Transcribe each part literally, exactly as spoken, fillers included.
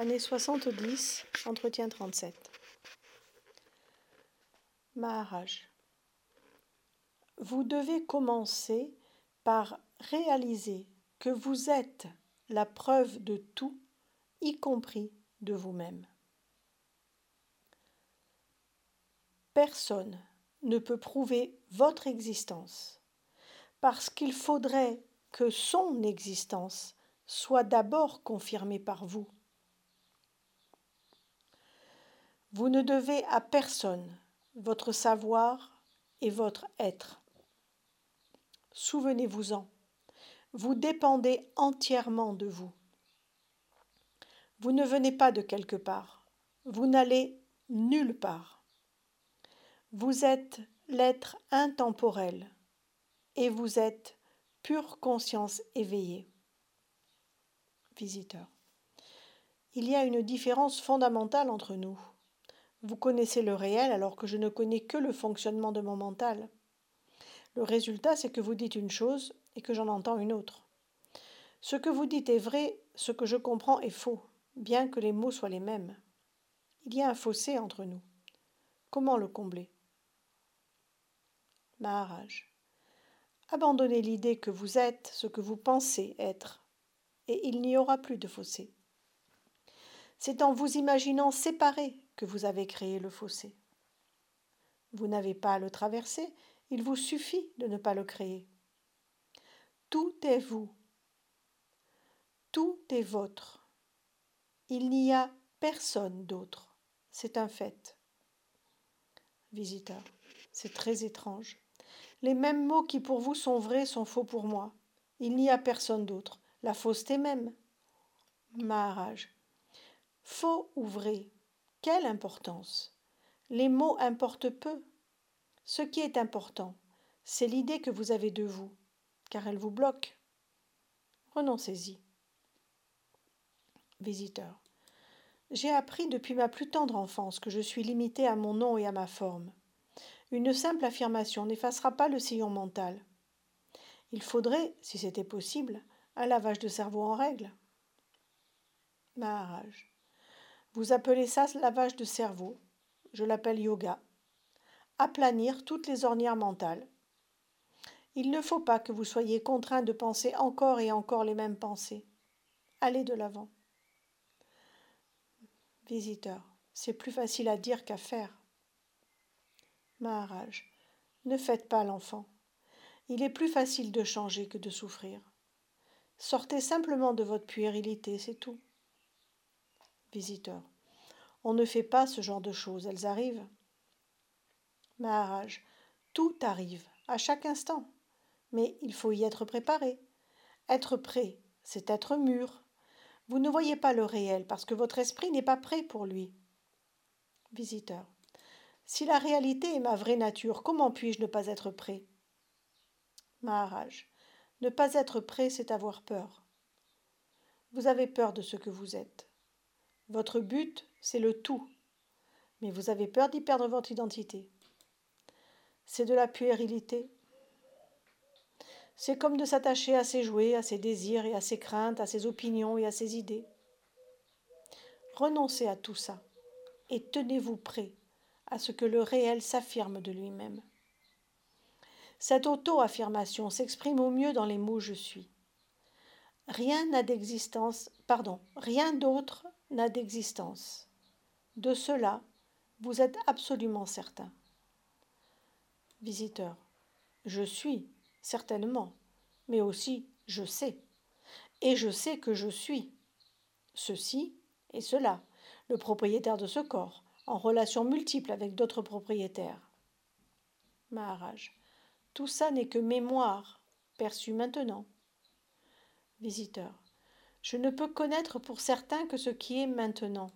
Année soixante-dix, entretien trente-sept. Maharaj. Vous devez commencer par réaliser que vous êtes la preuve de tout, y compris de vous-même. Personne ne peut prouver votre existence, parce qu'il faudrait que son existence soit d'abord confirmée par vous. Vous ne devez à personne votre savoir et votre être. Souvenez-vous-en, vous dépendez entièrement de vous. Vous ne venez pas de quelque part, vous n'allez nulle part. Vous êtes l'être intemporel et vous êtes pure conscience éveillée. Visiteur. Il y a une différence fondamentale entre nous. Vous connaissez le réel alors que je ne connais que le fonctionnement de mon mental. Le résultat, c'est que vous dites une chose et que j'en entends une autre. Ce que vous dites est vrai, ce que je comprends est faux, bien que les mots soient les mêmes. Il y a un fossé entre nous. Comment le combler? Maharaj. Abandonnez l'idée que vous êtes ce que vous pensez être, et il n'y aura plus de fossé. C'est en vous imaginant séparés que vous avez créé le fossé. Vous n'avez pas à le traverser, il vous suffit de ne pas le créer. Tout est vous. Tout est vôtre. Il n'y a personne d'autre. C'est un fait. Visiteur. C'est très étrange. Les mêmes mots qui pour vous sont vrais sont faux pour moi. Il n'y a personne d'autre. La fausseté même. Maharaj. Faux ou vrai, quelle importance? Les mots importent peu. Ce qui est important, c'est l'idée que vous avez de vous, car elle vous bloque. Renoncez-y. Visiteur. J'ai appris depuis ma plus tendre enfance que je suis limité à mon nom et à ma forme. Une simple affirmation n'effacera pas le sillon mental. Il faudrait, si c'était possible, un lavage de cerveau en règle. Maharaj. Vous appelez ça lavage de cerveau. Je l'appelle yoga. Aplanir toutes les ornières mentales. Il ne faut pas que vous soyez contraint de penser encore et encore les mêmes pensées. Allez de l'avant. Visiteur. C'est plus facile à dire qu'à faire. Maharaj. Ne faites pas l'enfant. Il est plus facile de changer que de souffrir. Sortez simplement de votre puérilité, c'est tout. Visiteur. On ne fait pas ce genre de choses, elles arrivent. Maharaj. Tout arrive, à chaque instant. Mais il faut y être préparé. Être prêt, c'est être mûr. Vous ne voyez pas le réel parce que votre esprit n'est pas prêt pour lui. Visiteur. Si la réalité est ma vraie nature, comment puis-je ne pas être prêt? Maharaj. Ne pas être prêt, c'est avoir peur. Vous avez peur de ce que vous êtes. Votre but, c'est le tout. Mais vous avez peur d'y perdre votre identité. C'est de la puérilité. C'est comme de s'attacher à ses jouets, à ses désirs et à ses craintes, à ses opinions et à ses idées. Renoncez à tout ça et tenez-vous prêt à ce que le réel s'affirme de lui-même. Cette auto-affirmation s'exprime au mieux dans les mots « je suis ». Rien n'a d'existence, pardon, rien d'autre n'a d'existence. De cela, vous êtes absolument certain. Visiteur. Je suis, certainement, mais aussi je sais. Et je sais que je suis. Ceci et cela, le propriétaire de ce corps, en relation multiple avec d'autres propriétaires. Maharaj. Tout ça n'est que mémoire, perçue maintenant. Visiteur. Je ne peux connaître pour certain que ce qui est maintenant.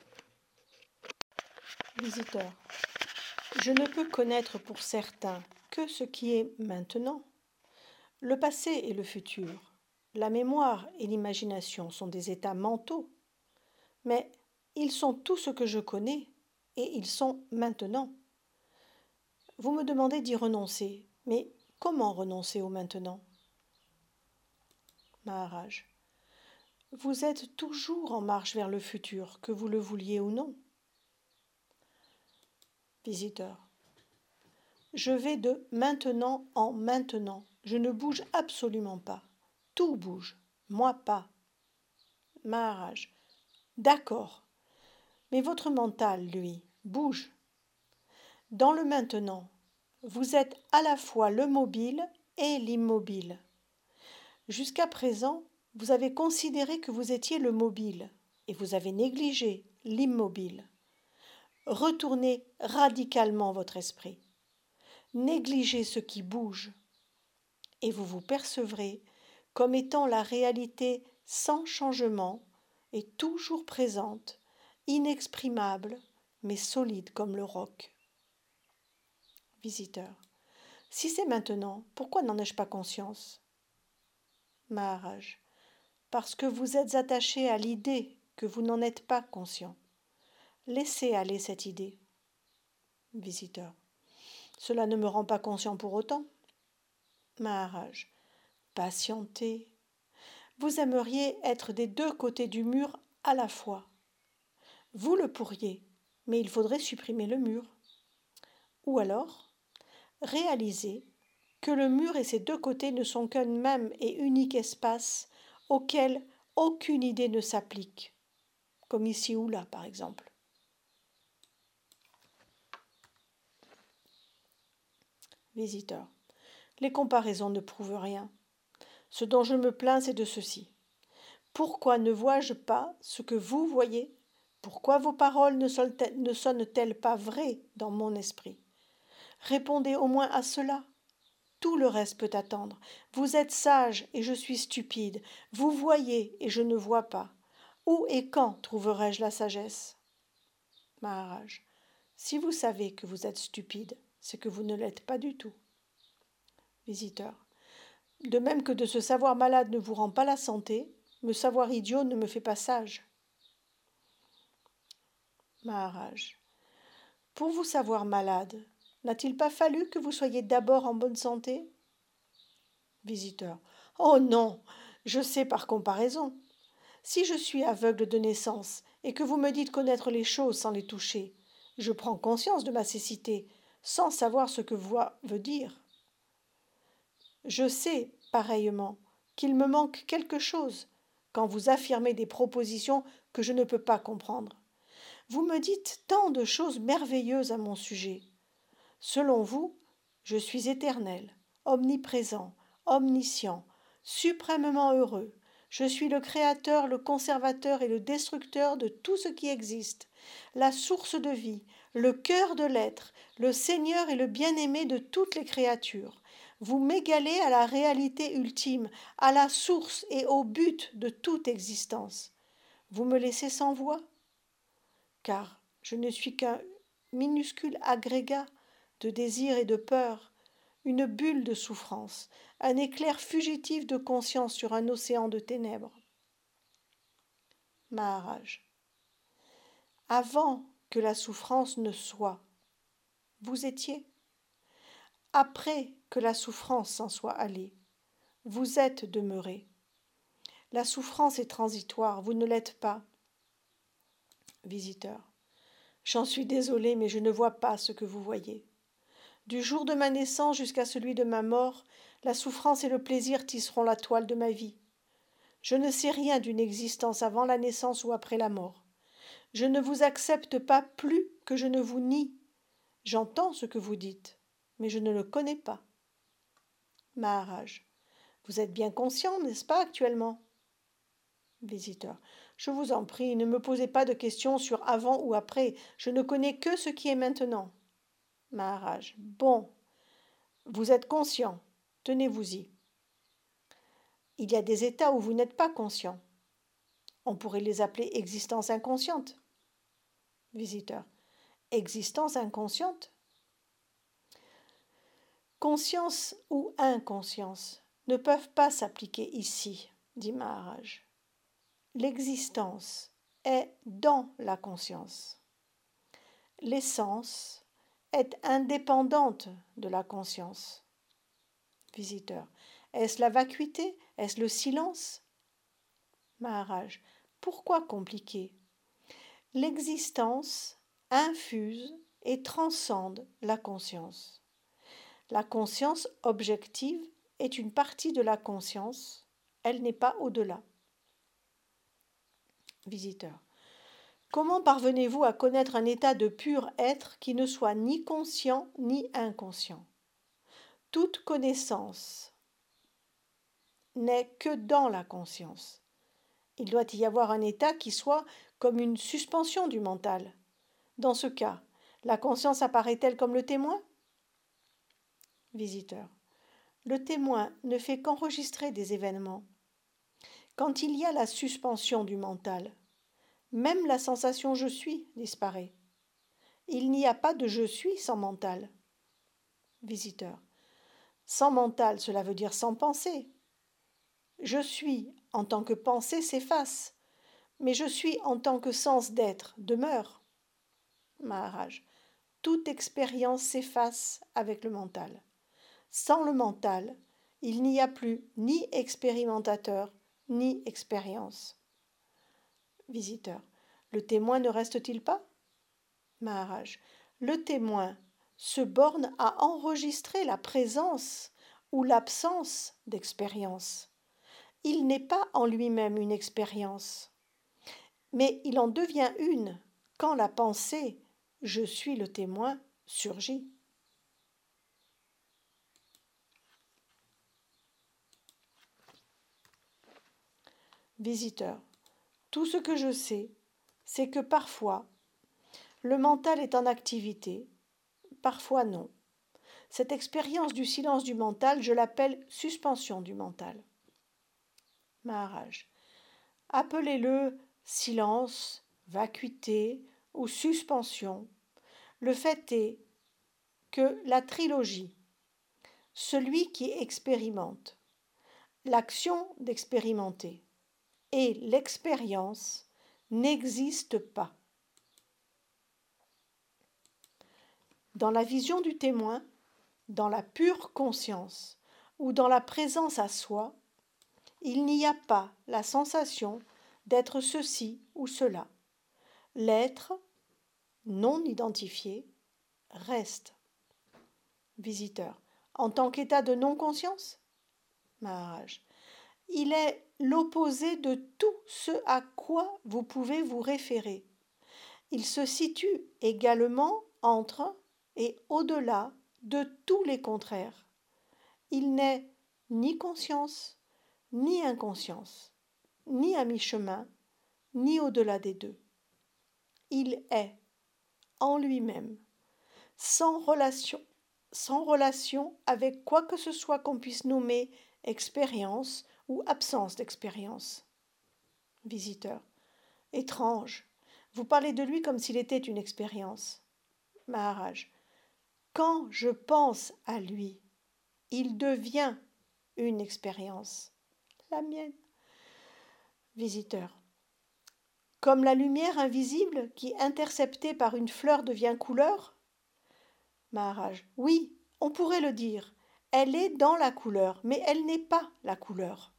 Visiteur. Je ne peux connaître pour certain que ce qui est maintenant. Le passé et le futur, la mémoire et l'imagination sont des états mentaux, mais ils sont tout ce que je connais et ils sont maintenant. Vous me demandez d'y renoncer, mais comment renoncer au maintenant? Maharaj. Vous êtes toujours en marche vers le futur, que vous le vouliez ou non. Visiteur. Je vais de maintenant en maintenant. Je ne bouge absolument pas. Tout bouge. Moi pas. Maharaj. D'accord. Mais votre mental, lui, bouge. Dans le maintenant, vous êtes à la fois le mobile et l'immobile. Jusqu'à présent, vous avez considéré que vous étiez le mobile et vous avez négligé l'immobile. Retournez radicalement votre esprit. Négligez ce qui bouge et vous vous percevrez comme étant la réalité sans changement et toujours présente, inexprimable, mais solide comme le roc. Visiteur. Si c'est maintenant, pourquoi n'en ai-je pas conscience? Maharaj. Parce que vous êtes attaché à l'idée que vous n'en êtes pas conscient. Laissez aller cette idée. Visiteur. Cela ne me rend pas conscient pour autant. Maharaj. Patientez. Vous aimeriez être des deux côtés du mur à la fois. Vous le pourriez, mais il faudrait supprimer le mur. Ou alors, réalisez que le mur et ses deux côtés ne sont qu'un même et unique espace auquel aucune idée ne s'applique, comme ici ou là par exemple. Visiteur. Les comparaisons ne prouvent rien. Ce dont je me plains, c'est de ceci. Pourquoi ne vois-je pas ce que vous voyez? Pourquoi vos paroles ne sonnent-elles pas vraies dans mon esprit? Répondez au moins à cela. Tout le reste peut attendre. Vous êtes sage et je suis stupide. Vous voyez et je ne vois pas. Où et quand trouverai-je la sagesse? Maharaj. Si vous savez que vous êtes stupide, c'est que vous ne l'êtes pas du tout. Visiteur. De même que de se savoir malade ne vous rend pas la santé, me savoir idiot ne me fait pas sage. Maharaj. Pour vous savoir malade, n'a-t-il pas fallu que vous soyez d'abord en bonne santé? Visiteur. Oh non, je sais par comparaison. Si je suis aveugle de naissance et que vous me dites connaître les choses sans les toucher, je prends conscience de ma cécité sans savoir ce que voix veut dire. Je sais, pareillement, qu'il me manque quelque chose quand vous affirmez des propositions que je ne peux pas comprendre. Vous me dites tant de choses merveilleuses à mon sujet. Selon vous, je suis éternel, omniprésent, omniscient, suprêmement heureux. Je suis le créateur, le conservateur et le destructeur de tout ce qui existe, la source de vie, le cœur de l'être, le Seigneur et le bien-aimé de toutes les créatures. Vous m'égalez à la réalité ultime, à la source et au but de toute existence. Vous me laissez sans voix? Car je ne suis qu'un minuscule agrégat de désir et de peur, une bulle de souffrance, un éclair fugitif de conscience sur un océan de ténèbres. Maharaj. Avant que la souffrance ne soit, vous étiez. Après que la souffrance s'en soit allée, vous êtes demeuré. La souffrance est transitoire, vous ne l'êtes pas. Visiteur. J'en suis désolé, mais je ne vois pas ce que vous voyez. Du jour de ma naissance jusqu'à celui de ma mort, la souffrance et le plaisir tisseront la toile de ma vie. Je ne sais rien d'une existence avant la naissance ou après la mort. Je ne vous accepte pas plus que je ne vous nie. J'entends ce que vous dites, mais je ne le connais pas. Maharaj. Vous êtes bien conscient, n'est-ce pas, actuellement? Visiteur. Je vous en prie, ne me posez pas de questions sur avant ou après. Je ne connais que ce qui est maintenant. Maharaj. Bon, vous êtes conscient, tenez-vous-y. Il y a des états où vous n'êtes pas conscient. On pourrait les appeler existence inconsciente. Visiteur. Existence inconsciente? Conscience ou inconscience ne peuvent pas s'appliquer ici, dit Maharaj. L'existence est dans la conscience. L'essence est indépendante de la conscience. Visiteur. Est-ce la vacuité? Est-ce le silence? Maharaj. Pourquoi compliqué? L'existence infuse et transcende la conscience. La conscience objective est une partie de la conscience, elle n'est pas au-delà. Visiteur. Comment parvenez-vous à connaître un état de pur être qui ne soit ni conscient ni inconscient? Toute connaissance n'est que dans la conscience. Il doit y avoir un état qui soit comme une suspension du mental. Dans ce cas, la conscience apparaît-elle comme le témoin? Visiteur. Le témoin ne fait qu'enregistrer des événements. Quand il y a la suspension du mental, même la sensation je suis disparaît. Il n'y a pas de je suis sans mental. Visiteur. Sans mental, cela veut dire sans pensée. Je suis en tant que pensée s'efface, mais je suis en tant que sens d'être demeure. Maharaj. Toute expérience s'efface avec le mental. Sans le mental, il n'y a plus ni expérimentateur, ni expérience. Visiteur. Le témoin ne reste-t-il pas? Maharaj. Le témoin se borne à enregistrer la présence ou l'absence d'expérience. Il n'est pas en lui-même une expérience, mais il en devient une quand la pensée « je suis le témoin » surgit. Visiteur. Tout ce que je sais, c'est que parfois, le mental est en activité, parfois non. Cette expérience du silence du mental, je l'appelle suspension du mental. Maharaj. Appelez-le silence, vacuité ou suspension. Le fait est que la trilogie, celui qui expérimente, l'action d'expérimenter et l'expérience n'existent pas. Dans la vision du témoin, dans la pure conscience ou dans la présence à soi, il n'y a pas la sensation d'être ceci ou cela. L'être, non identifié, reste. Visiteur. En tant qu'état de non-conscience? Maharaj. Il est l'opposé de tout ce à quoi vous pouvez vous référer. Il se situe également entre et au-delà de tous les contraires. Il n'est ni conscience, ni inconscience, ni à mi-chemin, ni au-delà des deux. Il est en lui-même, sans relation, sans relation avec quoi que ce soit qu'on puisse nommer expérience ou absence d'expérience. Visiteur. Étrange. Vous parlez de lui comme s'il était une expérience. Maharaj. Quand je pense à lui, il devient une expérience. La mienne. Visiteur. Comme la lumière invisible qui, interceptée par une fleur, devient couleur? Maharaj. Oui, on pourrait le dire. Elle est dans la couleur, mais elle n'est pas la couleur.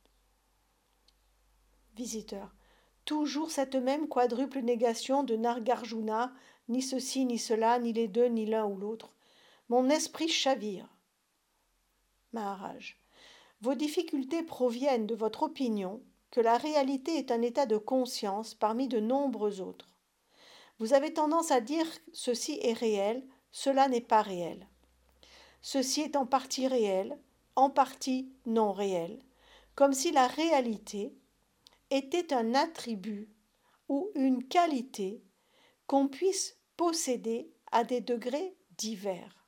Visiteur. Toujours cette même quadruple négation de Nargarjuna, ni ceci, ni cela, ni les deux, ni l'un ou l'autre. Mon esprit chavire. Maharaj. Vos difficultés proviennent de votre opinion que la réalité est un état de conscience parmi de nombreux autres. Vous avez tendance à dire ceci est réel, cela n'est pas réel. Ceci est en partie réel, en partie non réel, comme si la réalité était un attribut ou une qualité qu'on puisse posséder à des degrés divers.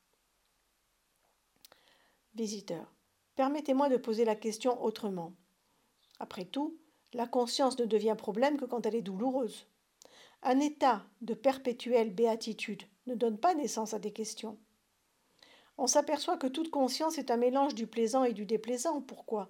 Visiteur. Permettez-moi de poser la question autrement. Après tout, la conscience ne devient problème que quand elle est douloureuse. Un état de perpétuelle béatitude ne donne pas naissance à des questions. On s'aperçoit que toute conscience est un mélange du plaisant et du déplaisant. Pourquoi?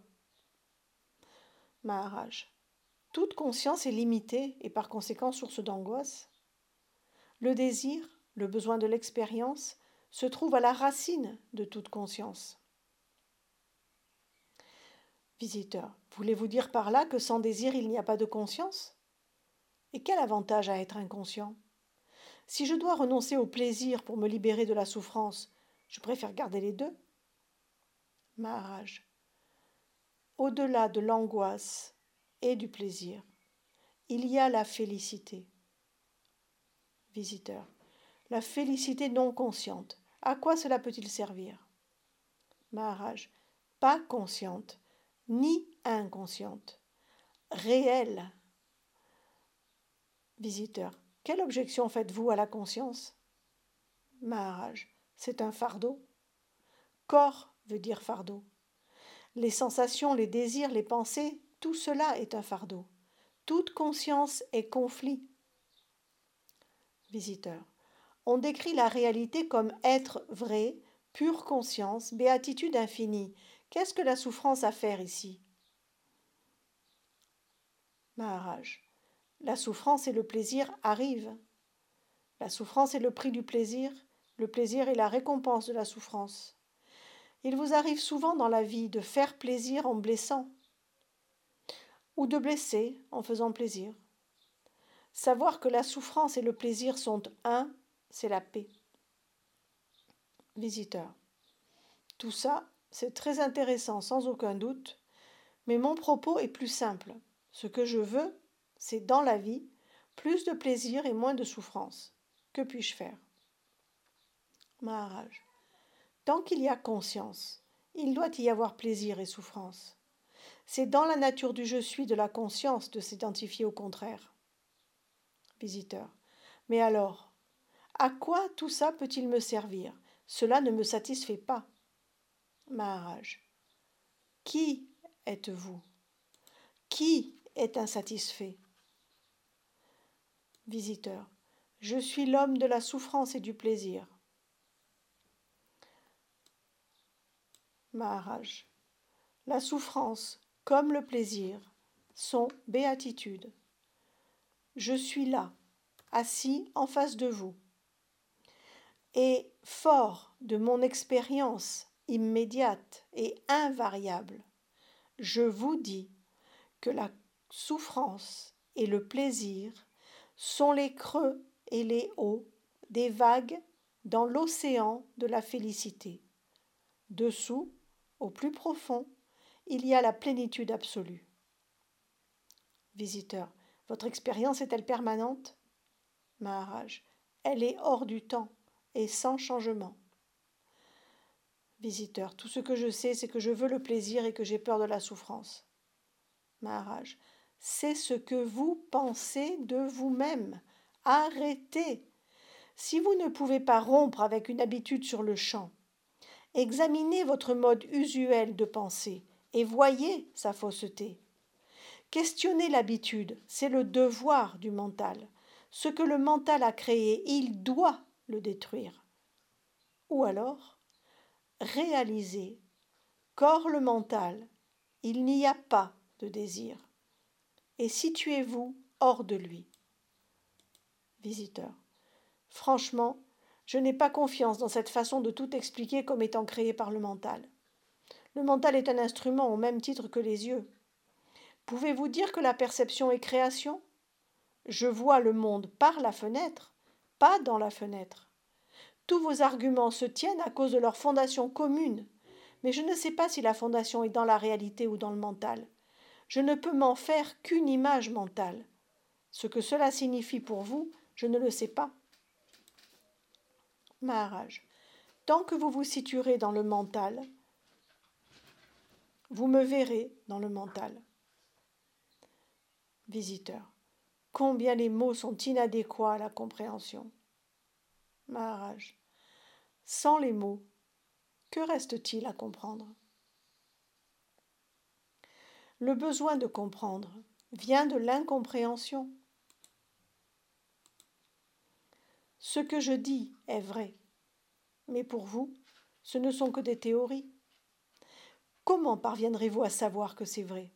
Maharaj. Toute conscience est limitée et par conséquent source d'angoisse. Le désir, le besoin de l'expérience, se trouve à la racine de toute conscience. Visiteur. Voulez-vous dire par là que sans désir il n'y a pas de conscience? Et quel avantage à être inconscient? Si je dois renoncer au plaisir pour me libérer de la souffrance, je préfère garder les deux. Maharaj. Au-delà de l'angoisse et du plaisir, il y a la félicité. Visiteur. La félicité non consciente, à quoi cela peut-il servir? Maharaj. Pas consciente, ni inconsciente, réelle. Visiteur. Quelle objection faites-vous à la conscience? Maharaj. C'est un fardeau. Corps veut dire fardeau. Les sensations, les désirs, les pensées, tout cela est un fardeau. Toute conscience est conflit. Visiteur. On décrit la réalité comme être vrai, pure conscience, béatitude infinie. Qu'est-ce que la souffrance a à faire ici? Maharaj. La souffrance et le plaisir arrivent. La souffrance est le prix du plaisir, le plaisir est la récompense de la souffrance. Il vous arrive souvent dans la vie de faire plaisir en blessant, ou de blesser en faisant plaisir. Savoir que la souffrance et le plaisir sont un, c'est la paix. Visiteur. Tout ça, c'est très intéressant sans aucun doute, mais mon propos est plus simple. Ce que je veux, c'est dans la vie, plus de plaisir et moins de souffrance. Que puis-je faire? Maharaj. Tant qu'il y a conscience, il doit y avoir plaisir et souffrance. C'est dans la nature du je suis de la conscience de s'identifier au contraire. Visiteur. Mais alors, à quoi tout ça peut-il me servir? Cela ne me satisfait pas. Maharaj. Qui êtes-vous? Qui est insatisfait? Visiteur. Je suis l'homme de la souffrance et du plaisir. Maharaj. La souffrance, comme le plaisir, sont béatitudes. Je suis là, assis en face de vous. Et fort de mon expérience immédiate et invariable, je vous dis que la souffrance et le plaisir sont les creux et les hauts des vagues dans l'océan de la félicité. Dessous, au plus profond, il y a la plénitude absolue. Visiteur. Votre expérience est-elle permanente? Maharaj. Elle est hors du temps et sans changement. Visiteur. Tout ce que je sais, c'est que je veux le plaisir et que j'ai peur de la souffrance. Maharaj. C'est ce que vous pensez de vous-même. Arrêtez. Si vous ne pouvez pas rompre avec une habitude sur le champ, examinez votre mode usuel de pensée et voyez sa fausseté. Questionner l'habitude, c'est le devoir du mental. Ce que le mental a créé, il doit le détruire. Ou alors, réaliser qu'hors le mental, il n'y a pas de désir. Et situez-vous hors de lui. Visiteur. Franchement, je n'ai pas confiance dans cette façon de tout expliquer comme étant créé par le mental. Le mental est un instrument au même titre que les yeux. Pouvez-vous dire que la perception est création? Je vois le monde par la fenêtre, pas dans la fenêtre. Tous vos arguments se tiennent à cause de leur fondation commune, mais je ne sais pas si la fondation est dans la réalité ou dans le mental. Je ne peux m'en faire qu'une image mentale. Ce que cela signifie pour vous, je ne le sais pas. Maharaj. Tant que vous vous situerez dans le mental, vous me verrez dans le mental. Visiteur. Combien les mots sont inadéquats à la compréhension. Maharaj. Sans les mots, que reste-t-il à comprendre? Le besoin de comprendre vient de l'incompréhension. Ce que je dis est vrai, mais pour vous, ce ne sont que des théories. Comment parviendrez-vous à savoir que c'est vrai?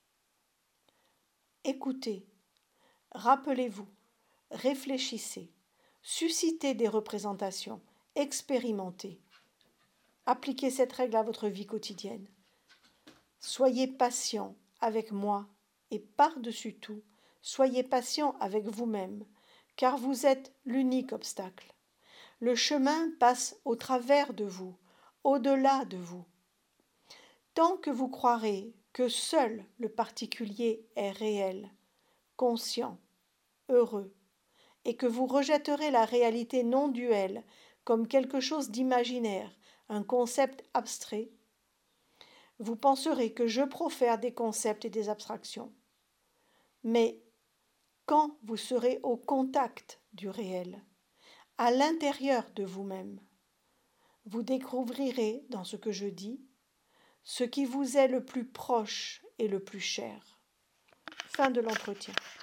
Écoutez, rappelez-vous, réfléchissez, suscitez des représentations, expérimentez. Appliquez cette règle à votre vie quotidienne. Soyez patient avec moi et par-dessus tout, soyez patient avec vous-même, car vous êtes l'unique obstacle. Le chemin passe au travers de vous, au-delà de vous. Tant que vous croirez que seul le particulier est réel, conscient, heureux, et que vous rejetterez la réalité non duelle comme quelque chose d'imaginaire, un concept abstrait, vous penserez que je profère des concepts et des abstractions. Mais quand vous serez au contact du réel, à l'intérieur de vous-même, vous découvrirez dans ce que je dis ce qui vous est le plus proche et le plus cher. Fin de l'entretien.